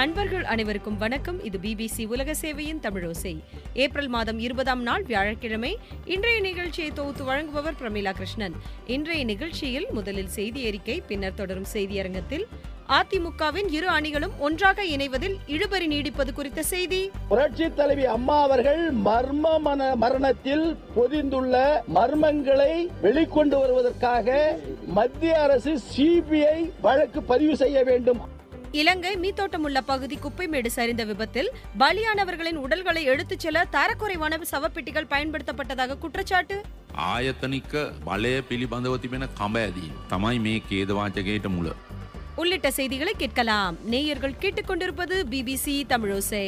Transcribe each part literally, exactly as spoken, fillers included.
அன்பர்கள் அனைவருக்கும் வணக்கம். இது பிபிசி உலக சேவையின் தமிழோசை. ஏப்ரல் மாதம் இருபதாம் நாள் வியாழக்கிழமை. இன்றைய நிகழ்ச்சியை தொகுத்து வழங்குபவர் பிரமிளா கிருஷ்ணன். இன்றைய நிகழ்ச்சியில் முதலில் செய்தி அறிக்கை, பின்னர் தொடரும் செய்தியரங்கத்தில் அதிமுகவின் இரு அணிகளும் ஒன்றாக இணைவதில் இழுபறி நீடிப்பது குறித்த செய்தி. புரட்சி தலைவி அம்மா அவர்கள் மர்ம மரணத்தில் பொதிந்துள்ள மர்மங்களை வெளிக்கொண்டு வருவதற்காக மத்திய அரசு சிபிஐ வழக்கு பதிவு செய்ய வேண்டும். இலங்கை மீத்தோட்டமுள்ள பகுதி குப்பைமேடு சரிந்த விபத்தில் பலியானவர்களின் உடல்களை எடுத்துச் செல்ல தரக்குறைவான சவப்பெட்டிகள் பயன்படுத்தப்பட்டதாக குற்றச்சாட்டு. ආයතනික බලය පිළිබඳව තිබෙන කඹ තමයි මේ ඛේදවාචකයට මුල. உள்ளிட்ட செய்திகளை கேட்கலாம். நேயர்கள் கேட்டுக்கொண்டிருப்பது பிபிசி தமிழோசை.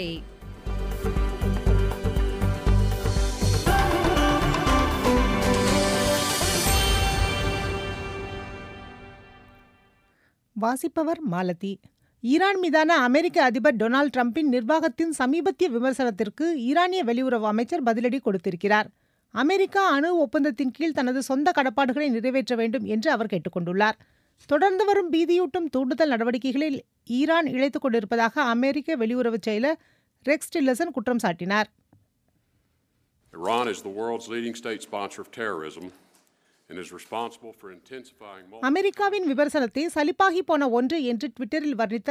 வாசிப்பவர் மாலதி. ஈரான் மீதான அமெரிக்க அதிபர் டொனால்டு டிரம்பின் நிர்வாகத்தின் சமீபத்திய விமர்சனத்திற்கு ஈரானிய வெளியுறவு அமைச்சர் பதிலடி கொடுத்திருக்கிறார். அமெரிக்கா அணு ஒப்பந்தத்தின் கீழ் தனது சொந்த கடப்பாடுகளை நிறைவேற்ற வேண்டும் என்று அவர் கேட்டுக்கொண்டுள்ளார். தொடர்ந்து வரும் பீதியூட்டும் தூண்டுதல் நடவடிக்கைகளில் ஈரான் இழைத்துக் கொண்டிருப்பதாக அமெரிக்க வெளியுறவு செயலர் ரெக்ஸ் டில்லர்சன் குற்றம் சாட்டினார். Iran is the world's leading state sponsor of terrorism. அமெரிக்காவின் விமர்சனத்தை சலிப்பாகி போன ஒன்று என்று ட்விட்டரில் வர்ணித்த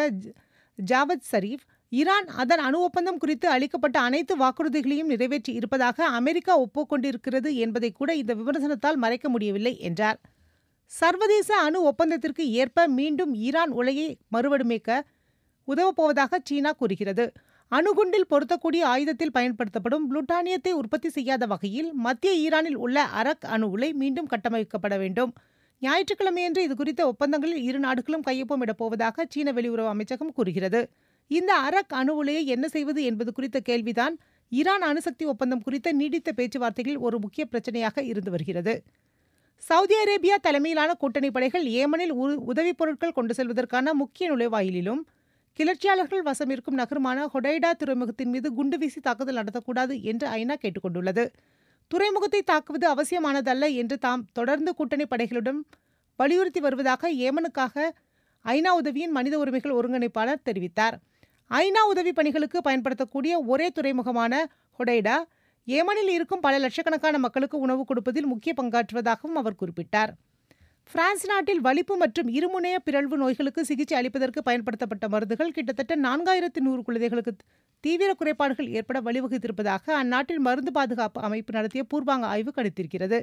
ஜாவத் சரீப், ஈரான் அதன் அணு ஒப்பந்தம் குறித்து அளிக்கப்பட்ட அனைத்து வாக்குறுதிகளையும் நிறைவேற்றி இருப்பதாக அமெரிக்கா ஒப்புக்கொண்டிருக்கிறது என்பதை கூட இந்த விமர்சனத்தால் மறைக்க முடியவில்லை என்றார். சர்வதேச அணு ஒப்பந்தத்திற்கு ஏற்ப மீண்டும் ஈரான் உலையை மறுவடிவமைக்க உதவப்போவதாக சீனா கூறுகிறது. அணுகுண்டில் பொருத்தக்கூடிய ஆயுதத்தில் பயன்படுத்தப்படும் புளுட்டானியத்தை உற்பத்தி செய்யாத வகையில் மத்திய ஈரானில் உள்ள அரக் அணு உலை மீண்டும் கட்டமைக்கப்பட வேண்டும். ஞாயிற்றுக்கிழமையன்று இதுகுறித்த ஒப்பந்தங்களில் இரு நாடுகளும் கையொப்பமிடப் போவதாக சீன வெளியுறவு அமைச்சகம் கூறுகிறது. இந்த அரக் அணு உலையை என்ன செய்வது என்பது குறித்த கேள்விதான் ஈரான் அணுசக்தி ஒப்பந்தம் குறித்த நீடித்த பேச்சுவார்த்தைகளில் ஒரு முக்கிய பிரச்சனையாக இருந்து வருகிறது. சவுதி அரேபியா தலைமையிலான கூட்டணி படைகள் ஏமனில் உதவிப் பொருட்கள் கொண்டு செல்வதற்கான முக்கிய நுழைவாயிலிலும் கிளர்ச்சியாளர்கள் வசம் இருக்கும் நகரமான ஹொடைடா துறைமுகத்தின் மீது குண்டு வீசி தாக்குதல் நடத்தக்கூடாது என்று ஐநா கேட்டுக்கொண்டுள்ளது. துறைமுகத்தை தாக்குவது அவசியமானதல்ல என்று தாம் தொடர்ந்து கூட்டணி படைகளிடம் வலியுறுத்தி வருவதாக ஏமனுக்காக ஐநா உதவியின் மனித உரிமைகள் ஒருங்கிணைப்பாளர் தெரிவித்தார். ஐநா உதவி பணிகளுக்கு பயன்படுத்தக்கூடிய ஒரே துறைமுகமான ஹொடைடா ஏமனில் இருக்கும் பல லட்சக்கணக்கான மக்களுக்கு உணவு கொடுப்பதில் முக்கிய பங்காற்றுவதாகவும் அவர் குறிப்பிட்டார். பிரான்ஸ் நாட்டில் வலிப்பு மற்றும் இருமுனைய பிறழ்வு நோய்களுக்கு சிகிச்சை அளிப்பதற்கு பயன்படுத்தப்பட்ட மருந்துகள் கிட்டத்தட்ட நான்காயிரத்து நூறு குழந்தைகளுக்கு தீவிர குறைபாடுகள் ஏற்பட வழிவகுத்திருப்பதாக அந்நாட்டில் மருந்து பாதுகாப்பு அமைப்பு நடத்திய பூர்வாங்க ஆய்வு கணித்திருக்கிறது.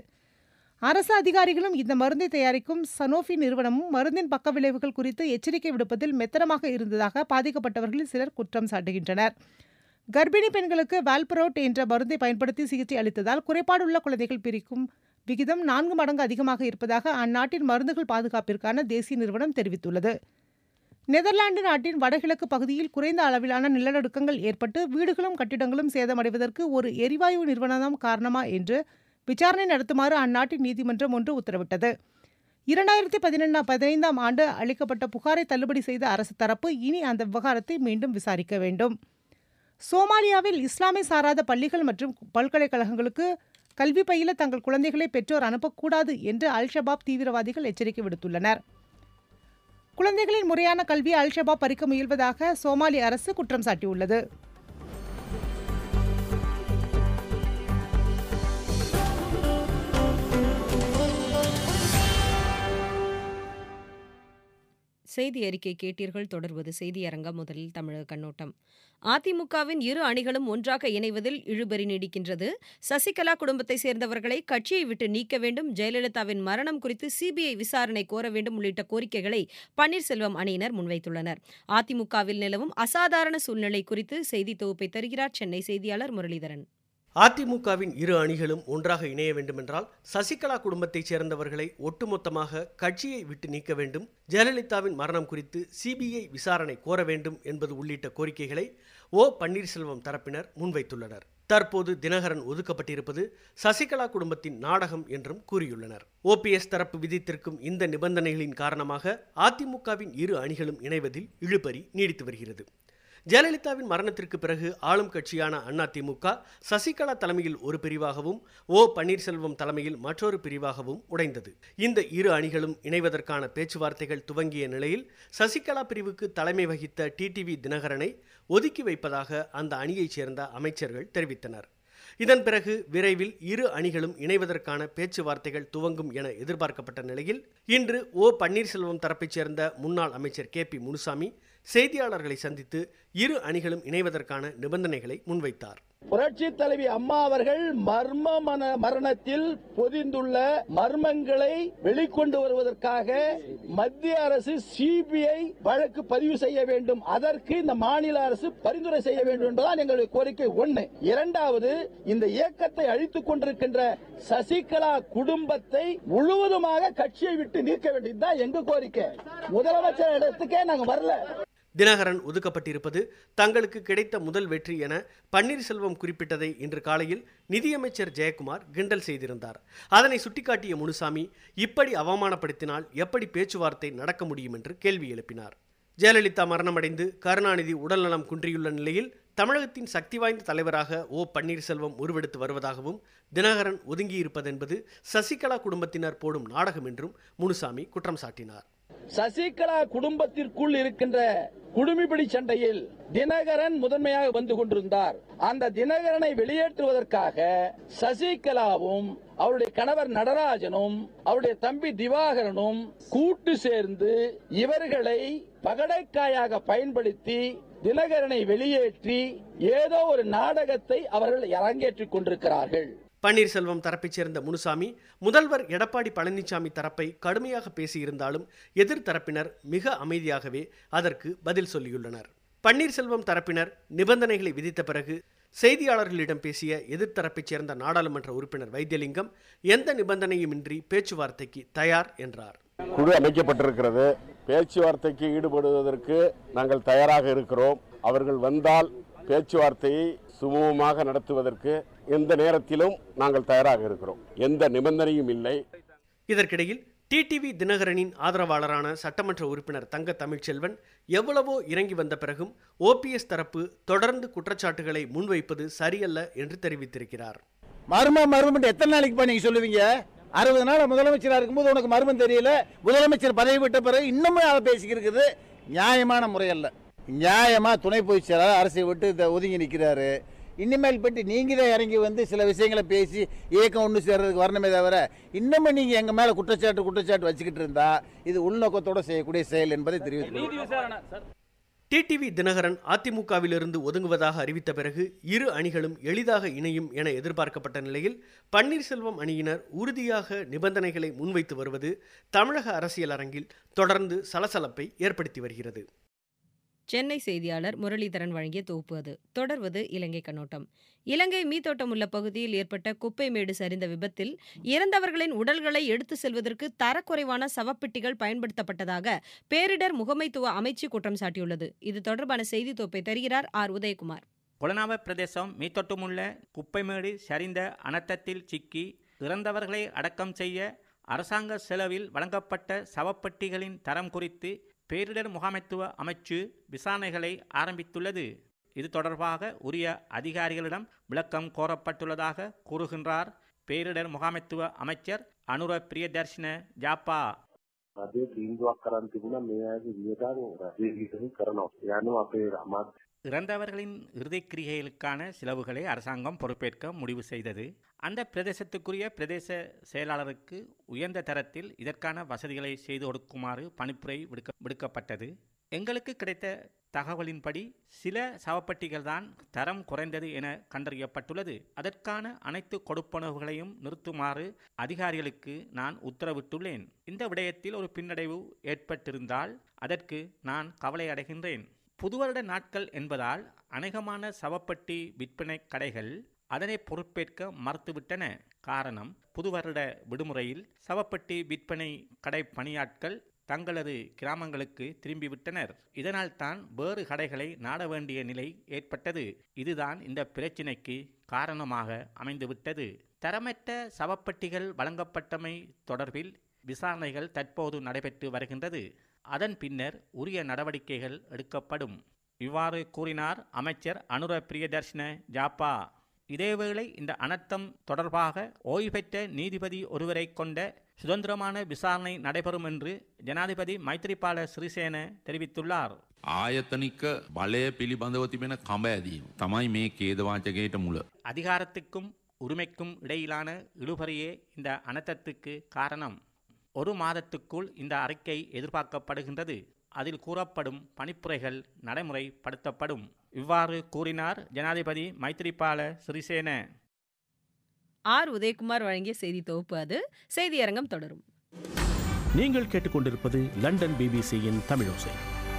அரசு அதிகாரிகளும் இந்த மருந்தை தயாரிக்கும் சனோஃபி நிறுவனமும் மருந்தின் பக்க விளைவுகள் குறித்து எச்சரிக்கை விடுப்பதில் மெத்தனமாக இருந்ததாக பாதிக்கப்பட்டவர்களில் சிலர் குற்றம் சாட்டுகின்றனர். கர்ப்பிணி பெண்களுக்கு வால்பரோட் என்ற மருந்தை பயன்படுத்தி சிகிச்சை அளித்ததால் குறைபாடுள்ள குழந்தைகள் பிரிக்கும் விகிதம் நான்கு மடங்கு அதிகமாக இருப்பதாக அந்நாட்டின் மருந்துகள் பாதுகாப்பிற்கான தேசிய நிறுவனம் தெரிவித்துள்ளது. நெதர்லாந்து நாட்டின் வடகிழக்கு பகுதியில் குறைந்த அளவிலான நிலநடுக்கங்கள் ஏற்பட்டு வீடுகளும் கட்டிடங்களும் சேதமடைவதற்கு ஒரு எரிவாயு நிறுவனம் காரணமா என்று விசாரணை நடத்துமாறு அந்நாட்டின் நீதிமன்றம் ஒன்று உத்தரவிட்டது. இரண்டாயிரத்தி பதினெண்ணா பதினைந்தாம் ஆண்டு அளிக்கப்பட்ட புகாரை தள்ளுபடி செய்த அரசு தரப்பு இனி அந்த விவகாரத்தை மீண்டும் விசாரிக்க வேண்டும். சோமாலியாவில் இஸ்லாமை சாராத பள்ளிகள் மற்றும் பல்கலைக்கழகங்களுக்கு கல்வி பயில தங்கள் குழந்தைகளை பெற்றோர் அனுப்பக்கூடாது என்று அல் ஷபாப் தீவிரவாதிகள் எச்சரிக்கை விடுத்துள்ளனர். குழந்தைகளின் முறையான கல்வியை அல் ஷபாப் பறிக்க முயல்வதாக சோமாலி அரசு குற்றம் சாட்டியுள்ளது. செய்தி அறிக்கை கேட்டீர்கள். தொடர்வது செய்தியரங்கம். முதலில் தமிழக கண்ணோட்டம். அதிமுகவின் இரு அணிகளும் ஒன்றாக இணைவதில் இழுபறி நீடிக்கின்றது. சசிகலா குடும்பத்தை சேர்ந்தவர்களை கட்சியை விட்டு நீக்க வேண்டும், ஜெயலலிதாவின் மரணம் குறித்து சிபிஐ விசாரணை கோர வேண்டும் உள்ளிட்ட கோரிக்கைகளை பன்னீர்செல்வம் அணியினர் முன்வைத்துள்ளனர். அதிமுகவில் நிலவும் அசாதாரண சூழ்நிலை குறித்து செய்தி தொகுப்பை தருகிறார் சென்னை செய்தியாளர் முரளிதரன். அதிமுகவின் இரு அணிகளும் ஒன்றாக இணைய வேண்டுமென்றால் சசிகலா குடும்பத்தைச் சேர்ந்தவர்களை ஒட்டுமொத்தமாக கட்சியை விட்டு நீக்க வேண்டும், ஜெயலலிதாவின் மரணம் குறித்து சிபிஐ விசாரணை கோர வேண்டும் என்பது உள்ளிட்ட கோரிக்கைகளை ஓ பன்னீர்செல்வம் தரப்பினர் முன்வைத்துள்ளனர். தற்போது தினகரன் ஒதுக்கப்பட்டிருப்பது சசிகலா குடும்பத்தின் நாடகம் என்றும் கூறியுள்ளனர். ஓபிஎஸ் தரப்பு விதித்திருக்கும் இந்த நிபந்தனைகளின் காரணமாக அதிமுகவின் இரு அணிகளும் இணைவதில் இழுபறி நீடித்து வருகிறது. ஜெயலலிதாவின் மரணத்திற்கு பிறகு ஆளும் கட்சியான அதிமுக சசிகலா தலைமையில் ஒரு பிரிவாகவும் ஓ பன்னீர்செல்வம் தலைமையில் மற்றொரு பிரிவாகவும் உடைந்தது. இந்த இரு அணிகளும் இணைவதற்கான பேச்சுவார்த்தைகள் துவங்கிய நிலையில் சசிகலா பிரிவுக்கு தலைமை வகித்த டிடிவி தினகரனை ஒதுக்கி வைப்பதாக அந்த அணியைச் சேர்ந்த அமைச்சர்கள் தெரிவித்தனர். இதன் பிறகு விரைவில் இரு அணிகளும் இணைவதற்கான பேச்சுவார்த்தைகள் துவங்கும் என எதிர்பார்க்கப்பட்ட நிலையில் இன்று ஓ பன்னீர்செல்வம் தரப்பைச் சேர்ந்த முன்னாள் அமைச்சர் கே பி முனுசாமி செய்தியாளர்களை சந்தித்து இரு அணிகளும் இணைவதற்கான நிபந்தனைகளை முன்வைத்தார். புரட்சி தலைவி அம்மா அவர்கள் மர்ம மரணத்தில் பொதிந்துள்ள மர்மங்களை வெளிக்கொண்டு வருவதற்காக மத்திய அரசு சிபிஐ வழக்கு பதிவு செய்ய வேண்டும். அதற்கு இந்த மாநில அரசு பரிந்துரை செய்ய வேண்டும் என்பதுதான் எங்களுடைய கோரிக்கை. ஒன்று. இரண்டாவது, இந்த இயக்கத்தை அழித்துக் கொண்டிருக்கின்ற சசிகலா குடும்பத்தை முழுவதுமாக கட்சியை விட்டு நீக்க வேண்டியதுதான் எங்க கோரிக்கை. முதலமைச்சர் இடத்துக்கே நாங்க வரல. தினகரன் ஒதுக்கப்பட்டிருப்பது தங்களுக்கு கிடைத்த முதல் வெற்றி என பன்னீர்செல்வம் குறிப்பிட்டதை இன்று காலையில் நிதியமைச்சர் ஜெயக்குமார் கிண்டல் செய்திருந்தார். அதனை சுட்டிக்காட்டிய முனுசாமி, இப்படி அவமானப்படுத்தினால் எப்படி பேச்சுவார்த்தை நடக்க முடியும் என்று கேள்வி எழுப்பினார். ஜெயலலிதா மரணமடைந்து கருணாநிதி உடல்நலம் குன்றியுள்ள நிலையில் தமிழகத்தின் சக்தி வாய்ந்த தலைவராக ஓ பன்னீர்செல்வம் உருவெடுத்து வருவதாகவும் தினகரன் ஒதுங்கியிருப்பதென்பது சசிகலா குடும்பத்தினர் போடும் நாடகம் என்றும் முனுசாமி குற்றம் சாட்டினார். சசிகலா குடும்பத்திற்குள் இருக்கின்ற குடுமிப்பிடி சண்டையில் தினகரன் முதன்மையாக வந்து கொண்டிருந்தார். அந்த தினகரனை வெளியேற்றுவதற்காக சசிகலாவும் அவருடைய கணவர் நடராஜனும் அவருடைய தம்பி திவாகரனும் கூட்டு சேர்ந்து இவர்களை பகடைக்காயாக பயன்படுத்தி தினகரனை வெளியேற்றி ஏதோ ஒரு நாடகத்தை அவர்கள் அரங்கேற்றிக் கொண்டிருக்கிறார்கள். பன்னீர்செல்வம் தரப்பைச் சேர்ந்த முனுசாமி முதல்வர் எடப்பாடி பழனிசாமி தரப்பை கடுமையாக பேசியிருந்தாலும் எதிர்த்தரப்பினர் மிக அமைதியாகவே அதற்கு பதில் சொல்லியுள்ளனர். பன்னீர்செல்வம் தரப்பினர் நிபந்தனைகளை விதித்த பிறகு செய்தியாளர்களிடம் பேசிய எதிர்த்தரப்பைச் சேர்ந்த நாடாளுமன்ற உறுப்பினர் வைத்தியலிங்கம் எந்த நிபந்தனையுமின்றி பேச்சுவார்த்தைக்கு தயார் என்றார். குழு அமைக்கப்பட்டிருக்கிறது. பேச்சுவார்த்தைக்கு ஈடுபடுவதற்கு நாங்கள் தயாராக இருக்கிறோம். அவர்கள் வந்தால் பேச்சுவார்த்தையை சுமூகமாக நடத்துவதற்கு எந்த நேரத்திலும் நாங்கள் தயாராக இருக்கிறோம். எந்த நிபந்தனையும் இல்லை. இதற்கிடையில் டிடிவி தினகரனின் ஆதரவாளரான சட்டமன்ற உறுப்பினர் தங்க தமிழ்ச்செல்வன் எவ்வளவோ இறங்கி வந்த பிறகும் ஓபிஎஸ் தரப்பு தொடர்ந்து குற்றச்சாட்டுகளை முன்வைப்பது சரியல்ல என்று தெரிவித்திருக்கிறார். மர்மம் மர்மம் எத்தனை நாளைக்கு நீங்க சொல்லுவீங்க? அறுபது நாள் முதலமைச்சராக இருக்கும்போது உனக்கு மர்மம் தெரியல, முதலமைச்சர் பதவி விட்ட பிறகு இன்னமும் அதை பேசிக்கிறது நியாயமான முறையல்ல. நியாயமா துணை பொதுச் செயலாளர் அரசை விட்டு ஒதுங்கி நிற்கிறாரு. இனிமேல் பற்றி நீங்க தான் இறங்கி வந்து சில விஷயங்களை பேசி இயக்கம் ஒன்று சேர்றதுக்கு வரணுமே தவிர இன்னமும் நீங்க எங்க மேல குற்றச்சாட்டு குற்றச்சாட்டு வச்சுக்கிட்டு இருந்தா இது உள்நோக்கத்தோடு செய்யக்கூடிய செயல் என்பதை தெரிவித்துள்ளார். டிடிவி தினகரன் அதிமுகவிலிருந்து ஒதுங்குவதாக அறிவித்த பிறகு இரு அணிகளும் எளிதாக இணையும் என எதிர்பார்க்கப்பட்ட நிலையில் பன்னீர்செல்வம் அணியினர் உறுதியாக நிபந்தனைகளை முன்வைத்து வருவது தமிழக அரசியல் அரங்கில் தொடர்ந்து சலசலப்பை ஏற்படுத்தி வருகிறது. சென்னை செய்தியாளர் முரளிதரன் வழங்கிய தொகுப்பு அது. தொடர்வது இலங்கை கண்ணோட்டம். இலங்கை மீத்தோட்டம் உள்ள பகுதியில் ஏற்பட்ட குப்பை மேடு சரிந்த விபத்தில் இறந்தவர்களின் உடல்களை எடுத்து செல்வதற்கு தரக்குறைவான சவப்பெட்டிகள் பயன்படுத்தப்பட்டதாக பேரிடர் முகமைத்துவ அமைச்சு குற்றம் சாட்டியுள்ளது. இது தொடர்பான செய்தி தொகுப்பை தருகிறார் ஆர் உதயகுமார். கொலனாவ பிரதேசம் மீத்தோட்டமுள்ள குப்பைமேடு சரிந்த அனர்த்தத்தில் சிக்கி இறந்தவர்களை அடக்கம் செய்ய அரசாங்க செலவில் வழங்கப்பட்ட சவப்பெட்டிகளின் தரம் குறித்து பேரிடர் முகாமைத்துவ அமைச்சு விசாரணைகளை ஆரம்பித்துள்ளது. இது தொடர்பாக உரிய அதிகாரிகளிடம் விளக்கம் கோரப்பட்டுள்ளதாக கூறுகின்றார் பேரிடர் முகாமைத்துவ அமைச்சர் அனுர பிரியதர்ஷன ஜாப்பா. இறந்தவர்களின் இறுதிக்கிரியைகளுக்கான செலவுகளை அரசாங்கம் பொறுப்பேற்க முடிவு செய்தது. அந்த பிரதேசத்துக்குரிய பிரதேச செயலாளருக்கு உயர்ந்த தரத்தில் இதற்கான வசதிகளை செய்து கொடுக்குமாறு பணிப்புரை விடுக்க விடுக்கப்பட்டது. எங்களுக்கு கிடைத்த தகவலின்படி சில சவப்பட்டிகள் தான் தரம் குறைந்தது என கண்டறியப்பட்டுள்ளது. அதற்கான அனைத்து கொடுப்பனவுகளையும் நிறுத்துமாறு அதிகாரிகளுக்கு நான் உத்தரவிட்டுள்ளேன். இந்த விடயத்தில் ஒரு பின்னடைவு ஏற்பட்டிருந்தால் அதற்கு நான் கவலை அடைகின்றேன். புதுவருட நாட்கள் என்பதால் அநேகமான சவப்பட்டி விற்பனை கடைகள் அதனை பொறுப்பேற்க மறுத்துவிட்டன. காரணம், புதுவருட விடுமுறையில் சவப்பட்டி விற்பனை கடை பணியாட்கள் தங்களது கிராமங்களுக்கு திரும்பிவிட்டனர். இதனால் தான் வேறு கடைகளை நாட வேண்டிய நிலை ஏற்பட்டது. இதுதான் இந்த பிரச்சினைக்கு காரணமாக அமைந்துவிட்டது. தரமற்ற சவப்பட்டிகள் வழங்கப்பட்டமை தொடர்பில் விசாரணைகள் தற்போது நடைபெற்று வருகின்றது. அதன் பின்னர் உரிய நடவடிக்கைகள் எடுக்கப்படும். இவ்வாறு கூறினார் அமைச்சர் அனுர பிரியதர்ஷன ஜாப்பா. இதேவேளை இந்த அனர்த்தம் தொடர்பாக ஓய்வு பெற்ற நீதிபதி ஒருவரை கொண்ட சுதந்திரமான விசாரணை நடைபெறும் என்று ஜனாதிபதி மைத்ரிபால சிறிசேன தெரிவித்துள்ளார். ආයතනික බලය පිළිබඳව තිබෙන කඹ ඇදීම තමයි මේ ඛේදවාචකයට මුල. அதிகாரத்துக்கும் உரிமைக்கும் இடையிலான இழுபறியே இந்த அனர்த்தத்துக்கு காரணம். ஒரு மாதத்துக்குள் இந்த அறிக்கை எதிர்பார்க்கப்படுகின்றது. அதில் கூறப்படும் பணிப்புரைகள் நடைமுறைப்படுத்தப்படும். இவ்வாறு கூறினார் ஜனாதிபதி மைத்ரிபால சிறிசேன. ஆர் உதயகுமார் வழங்கிய செய்தி தொகுப்பு. அது செய்தியரங்கம் தொடரும். நீங்கள் கேட்டுக்கொண்டிருப்பது லண்டன் பிபிசியின் தமிழோசை.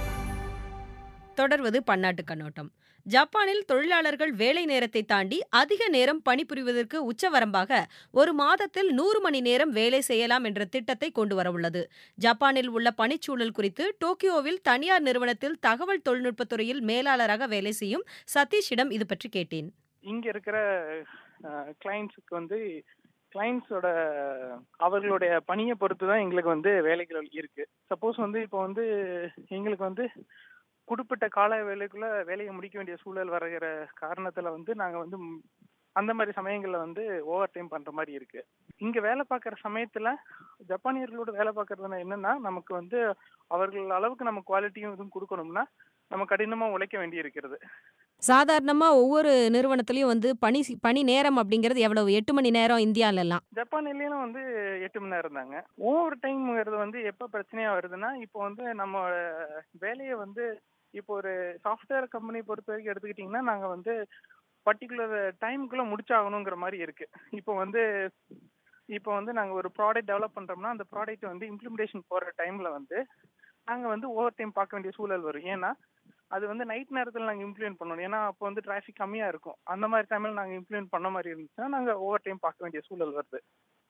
தொடர்வது பன்னாட்டு கண்ணோட்டம். ஜப்பானில் தொழிலாளர்கள் வேலை நேரத்தை தாண்டி அதிக நேரம் பணிபுரிவதற்கு உச்சவரம்பாக ஒரு மாதத்தில் நூறு மணி நேரம் வேலை செய்யலாம் என்ற திட்டத்தை கொண்டு வரவுள்ளது. ஜப்பானில் உள்ள பணிச்சூழல் குறித்து டோக்கியோவில் தனியார் நிறுவனத்தில் தகவல் தொழில்நுட்பத்துறையில் மேலாளராக வேலை செய்யும் சதீஷிடம் இது பற்றி கேட்டேன். இங்க இருக்கிற கிளைண்ட்ஸுக்கு வந்து கிளைண்ட்ஸோட அவர்களுடைய பணியை பொறுத்து தான் எங்களுக்கு வந்து வேலைகள் இருக்கு. சப்போஸ் வந்து இப்போ வந்து எங்களுக்கு வந்து குறிப்பிட்ட கால வேலைக்குள்ள வேலையை முடிக்க வேண்டிய சூழல் வருகிற காரணத்துல வந்து நாங்க வந்து அந்த மாதிரி சமயங்கள்ல வந்து ஓவர் டைம் பண்ற மாதிரி இருக்கு. இங்க வேலை பார்க்குற சமயத்துல ஜப்பானியர்களோட வேலை பார்க்கறதுனா என்னன்னா, நமக்கு வந்து அவர்கள் அளவுக்கு நம்ம குவாலிட்டியும் இதுவும் கொடுக்கணும்னா நம்ம கடினமா உழைக்க வேண்டி இருக்கிறது. சாதாரணமா ஒவ்வொரு நிறுவனத்திலயும் வந்து பணி பணி நேரம் அப்படிங்கிறது எவ்வளவு? எட்டு மணி நேரம் இந்தியாவிலலாம். ஜப்பான்லயும் வந்து எட்டு மணி நேரம் தாங்க. ஓவர் டைம்ங்கிறது வந்து எப்ப பிரச்சனையா வருதுன்னா, இப்போ வந்து நம்ம வேலையை வந்து இப்போ ஒரு சாஃப்ட்வேர் கம்பெனி பொறுத்த வரைக்கும் எடுத்துக்கிட்டிங்கன்னா, நாங்கள் வந்து பர்டிகுலர் டைமுக்குள்ளே முடிச்சாகணுங்கிற மாதிரி இருக்கு. இப்போ வந்து இப்போ வந்து நாங்கள் ஒரு ப்ராடக்ட் டெவலப் பண்ணுறோம்னா அந்த ப்ராடக்ட் வந்து இம்ப்ளிமெண்டேஷன் போகிற டைமில் வந்து நாங்கள் வந்து ஓவர் டைம் பார்க்க வேண்டிய சூழல் வரும். ஏன்னா அது வந்து நைட் நேரத்தில் நாங்கள் இம்ப்ளிமெண்ட் பண்ணணும். ஏன்னா அப்போ வந்து டிராஃபிக் கம்மியாக இருக்கும். அந்த மாதிரி டைமில் நாங்கள் இம்ப்ளிமெண்ட் பண்ண மாதிரி இருந்துச்சுன்னா நாங்கள் ஓவர் டைம் பார்க்க வேண்டிய சூழல் வருது.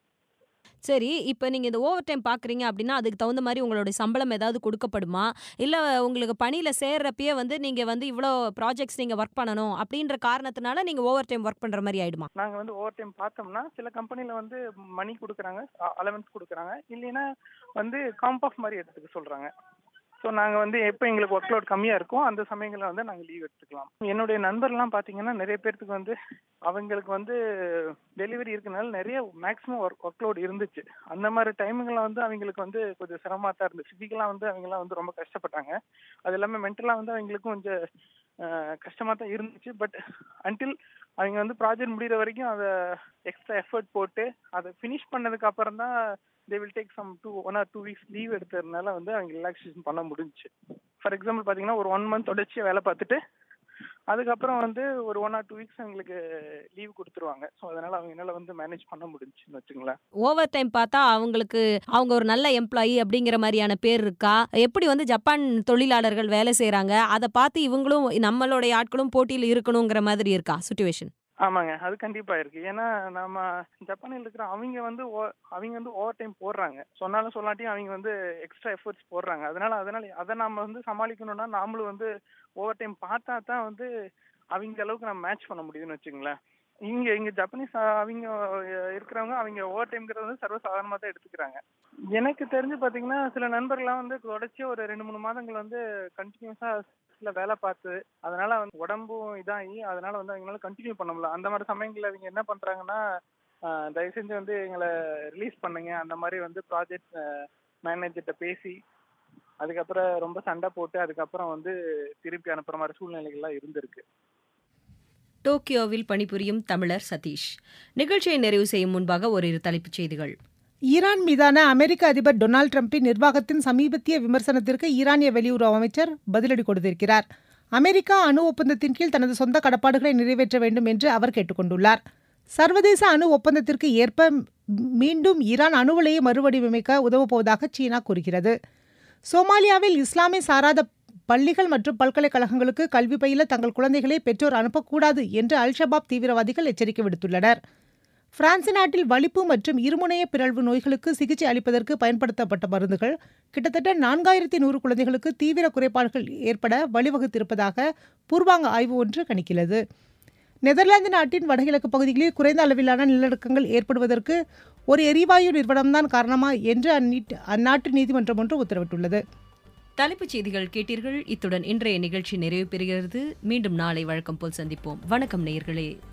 சரி, இப்போ நீங்க இந்த ஓவர் டைம் பார்க்குறீங்க அப்படின்னா அதுக்கு தகுந்த மாதிரி உங்களுடைய சம்பளம் ஏதாவது கொடுக்கப்படுமா? இல்லை உங்களுக்கு பணியில் சேர்றப்பயே வந்து நீங்கள் வந்து இவ்வளோ ப்ராஜெக்ட்ஸ் நீங்கள் ஒர்க் பண்ணணும் அப்படின்ற காரணத்தினால நீங்கள் ஓவர் டைம் ஒர்க் பண்ணுற மாதிரி ஆயிடுமா? நாங்கள் வந்து ஓவர் டைம் பார்த்தோம்னா சில கம்பெனியில் வந்து மணி கொடுக்குறாங்க, அலவன்ஸ் கொடுக்குறாங்க, இல்லைன்னா வந்து காம்ப் ஆஃப் மாதிரி எடுத்துக்க சொல்கிறாங்க. ஸோ நாங்கள் வந்து எப்போ எங்களுக்கு ஒர்க் லோட் கம்மியாக இருக்கும் அந்த சமயங்களில் வந்து நாங்கள் லீவ் எடுத்துக்கலாம். என்னுடைய நண்பர்லாம் பார்த்தீங்கன்னா நிறைய பேர்த்துக்கு வந்து அவங்களுக்கு வந்து டெலிவரி இருக்கனால நிறைய மேக்ஸிமம் ஒர்க் ஒர்க் லோட் இருந்துச்சு. அந்த மாதிரி டைமுங்கெல்லாம் வந்து அவங்களுக்கு வந்து கொஞ்சம் சிரமமாக தான் இருந்துச்சு. ஃபிசிக்கலாக வந்து அவங்கெல்லாம் வந்து ரொம்ப கஷ்டப்பட்டாங்க. அது இல்லாமல் மென்டலாக வந்து அவங்களுக்கும் கொஞ்சம் கஷ்டமாக தான் இருந்துச்சு. பட் அன்டில் அவங்க வந்து ப்ராஜெக்ட் முடிகிற வரைக்கும் அதை எக்ஸ்ட்ரா எஃபர்ட் போட்டு அதை ஃபினிஷ் பண்ணதுக்கு அப்புறம் தான் they will take some two one or two weeks leave எடுத்ததுனால வந்து அவங்க ரிலாக்ஸேஷன் பண்ண முடிஞ்சுச்சு. ஃபார் எக்ஸாம்பிள் பார்த்தீங்கன்னா ஒரு ஒன் மந்த் தொடர்ச்சியாக வேலை பார்த்துட்டு அதுக்கப்புறம் வந்து ஒரு ஒன் ஆர் டூ வீக்ஸ் அவங்களுக்கு லீவ் கொடுத்துருவாங்க. ஸோ அதனால அவங்களால வந்து மேனேஜ் பண்ண முடிஞ்சுன்னு வச்சுங்களேன். ஓவர் டைம் பார்த்தா அவங்களுக்கு அவங்க ஒரு நல்ல எம்ப்ளாயி அப்படிங்கிற மாதிரியான பேர் இருக்கா? எப்படி வந்து ஜப்பான் தொழிலாளர்கள் வேலை செய்கிறாங்க அதை பார்த்து இவங்களும் நம்மளுடைய ஆட்களும் போட்டியில் இருக்கணுங்கிற மாதிரி இருக்கா சுச்சுவேஷன்? ஆமாங்க, அது கண்டிப்பா இருக்கு. ஏன்னா நம்ம ஜப்பானில் இருக்கிற அவங்க வந்து அவங்க வந்து ஓவர் டைம் போடுறாங்க. சொன்னாலும் சொல்லாட்டியும் அவங்க வந்து எக்ஸ்ட்ரா எஃபர்ட்ஸ் போடுறாங்க. அதனால அதனால அதை நம்ம வந்து சமாளிக்கணும்னா நாமளும் வந்து ஓவர் டைம் பார்த்தா தான் வந்து அவங்க அளவுக்கு நம்ம மேட்ச் பண்ண முடியுதுன்னு வச்சுங்களேன். இங்க இங்க ஜப்பனீஸ் அவங்க இருக்கிறவங்க அவங்க ஓவர் டைம்ங்கிறது வந்து சர்வசாதாரணமாக தான் எடுத்துக்கிறாங்க. எனக்கு தெரிஞ்சு பார்த்தீங்கன்னா சில நண்பர்கள்லாம் வந்து தொடர்ச்சியா ஒரு ரெண்டு மூணு மாதங்கள் வந்து கண்டினியூஸா வேலை பார்த்து அதனால வந்து உடம்பும் இதாகி அதனால வந்து அவங்களால கண்டினியூ பண்ண முடியல. அந்த மாதிரி சமயங்களில் அவங்க என்ன பண்றாங்கன்னா, தயவு செஞ்சு வந்து எங்களை ரிலீஸ் பண்ணுங்க அந்த மாதிரி வந்து ப்ராஜெக்ட் மேனேஜர்கிட்ட பேசி அதுக்கப்புறம் ரொம்ப சண்டை போட்டு அதுக்கப்புறம் வந்து திருப்பி அனுப்புற மாதிரி சூழ்நிலைகள்லாம் இருந்திருக்கு. டோக்கியோவில் பணிபுரியும் தமிழர் சதீஷ். நிகழ்ச்சியை நிறைவு செய்யும் முன்பாக ஓரிரு தலைப்புச் செய்திகள். ஈரான் மீதான அமெரிக்க அதிபர் டொனால்டு டிரம்பின் நிர்வாகத்தின் சமீபத்திய விமர்சனத்திற்கு ஈரானிய வெளியுறவு அமைச்சர் பதிலடி கொடுத்திருக்கிறார். அமெரிக்கா அணு ஒப்பந்தத்தின் கீழ் தனது சொந்த கடப்பாடுகளை நிறைவேற்ற வேண்டும் என்று அவர் கேட்டுக்கொண்டுள்ளார். சர்வதேச அணு ஒப்பந்தத்திற்கு ஏற்ப மீண்டும் ஈரான் அணு உலையை மறுவடிவமைக்க உதவப்போவதாக சீனா கூறுகிறது. சோமாலியாவில் இஸ்லாமிய சாராத பள்ளிகள் மற்றும் பல்கலைக்கழகங்களுக்கு கல்வி பயில தங்கள் குழந்தைகளை பெற்றோர் அனுப்பக்கூடாது என்று அல் ஷபாப் தீவிரவாதிகள் எச்சரிக்கை விடுத்துள்ளனர். பிரான்ஸ் நாட்டில் வலிப்பு மற்றும் இருமுனைய பிறழ்வு நோய்களுக்கு சிகிச்சை அளிப்பதற்கு பயன்படுத்தப்பட்ட மருந்துகள் கிட்டத்தட்ட நான்காயிரத்தி நூறு குழந்தைகளுக்கு தீவிர குறைபாடுகள் ஏற்பட வழிவகுத்திருப்பதாக பூர்வாங்க ஆய்வு ஒன்று கணிக்கிறது. நெதர்லாந்து நாட்டின் வடகிழக்கு பகுதிகளில் குறைந்த அளவிலான நிலநடுக்கங்கள் ஏற்படுவதற்கு ஒரு எரிவாயு நிறுவனம்தான் காரணமா என்று அந்நாட்டு நீதிமன்றம் ஒன்று உத்தரவிட்டுள்ளது. தலைப்புச் செய்திகள் கேட்டீர்கள். இத்துடன் இன்றைய நிகழ்ச்சி நிறைவு பெறுகிறது. மீண்டும் நாளை வழக்கம் போல் சந்திப்போம். வணக்கம் நேயர்களே.